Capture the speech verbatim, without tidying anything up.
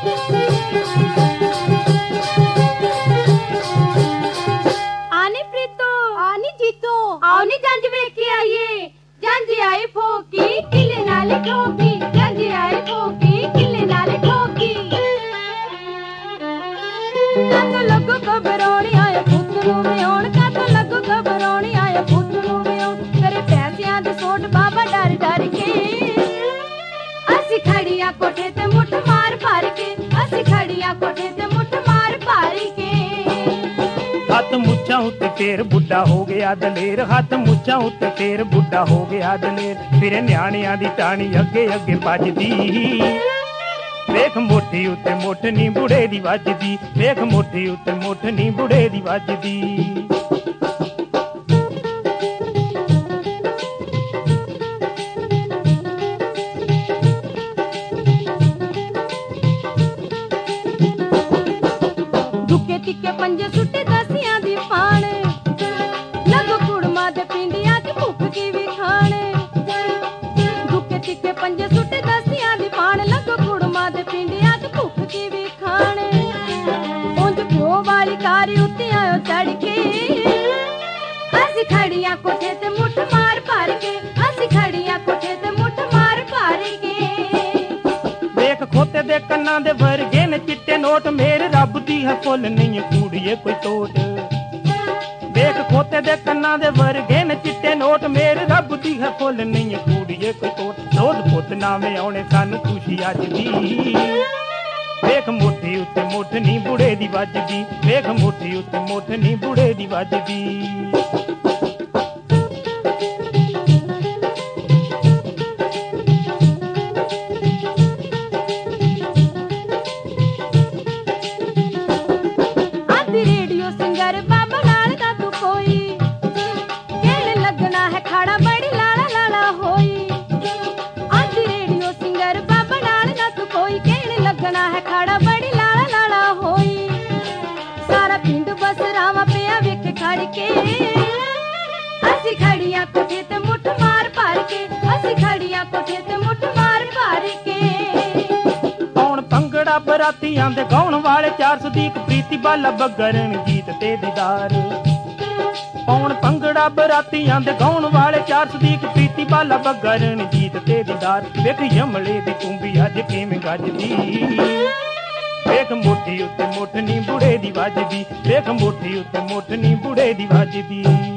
आनी प्रीतो आनी जीतो आओ नी जंज वेख के आइए जंज आए फोकी किले नाले ठोकी जंज आए फोकी किले नाले ठोकी तो लगो घबरानी आया पुत्तरू में आउण का तो लगो घबरानी आया पुत्तरू में आउण करे पैसियां दे सोट बाबा डर डर के असी खड़ियां कोठे ते मुठ मार भर के असी खड़ियां कोठे ते मुठ मार भर के हथ मुच्छां उत्ते फेर बुढ़ा हो गया दलेर हथ मुच्छां उत्ते फेर बुढ़ा हो गया दलेर फिर न्याणियां दी टाणी अगे अगे भजदी वेख मोठी उत्ते मुठ नी बुढ़े दी वजदी वेख मोठी उत्ते मुठ नी बुढ़े दी वजदी दुके तिके पंजे सुट्टे दसियां दी पाण लगो कुड़मा दे पिंडियां च भुख की भी खाने दुके तिके पंजे सुट्टे दसियां दी पाण लगो कुड़मा दे पिंडियां च भुख की भी खाने उंज प्यो वाली कारी उत्ते आयो चढ़ के असी खड़ियां कोठे ते मुठ मार भर के असी खड़ियां कोठे ते मुठ मार भर के वेख खोते दे कन्नां दे वर्गे ने चिट्टे नोट मेरे रब दी है फुल नहीं कूड़िए कोई टोट वेख खोते दे कन्नां दे वर्गे ने चिट्टे नोट मेरे रब दी है फुल नहीं कूड़िए कोई टोट रोज पुत नामे आउणे सानू खुशी अज दी वेख मुट्ठी उत्ते मुठ नी बुढ़े दी वजदी वेख मुट्ठी उत्ते मुठ नी बुढ़े दी वजदी असी खड़ियां कोठे ते मुठ मार भर के असी खड़ियां कोठे ते मुठ मार भर के कौन भंगड़ा बरातियां दे गाउण वाले चार सदीक प्रीति बाला बगरन जीत ते दीदार कौन भंगड़ा बरातियां दे गाउण वाले चार सदीक प्रीति बाला बगरन जीत ते दीदार वेख यमले दी कुंभी अज किवें गजदी वेख मुट्ठी उत्ते मुठ नी बुढ़े दी वजदी वेख मुट्ठी उत्ते मुठ नी बुढ़े दी वजदी